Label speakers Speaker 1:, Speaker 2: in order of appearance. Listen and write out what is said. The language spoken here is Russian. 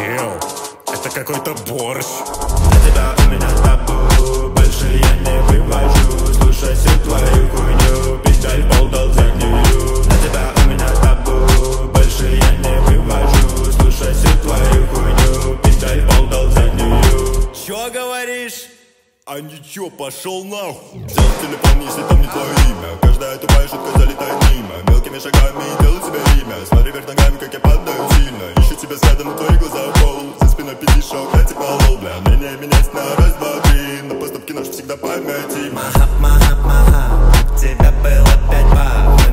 Speaker 1: Чел, это какой-то борщ.
Speaker 2: На тебя у меня табу, больше я не вывожу. Слушай всю твою хуйню, педаль в пол дал заднюю. На тебя у меня табу, больше я не вывожу. Слушай всю твою хуйню, педаль в пол дал заднюю.
Speaker 3: Чё говоришь?
Speaker 4: А ничего, пошел нахуй. Взял телефон, если там не твое имя. Каждая тупая шутка залетает мимо. Мелкими шагами делаю тебе имя. Смотри вверх ногами, как я падаю сильно. Ищу тебя взглядом, но твои глаза в пол. За спиной пятишок, я типа лол, бля. Мнение менять на раз, два, три. На поступки нож всегда памяти.
Speaker 3: Махап, махап, махап, тебя было 5 баб.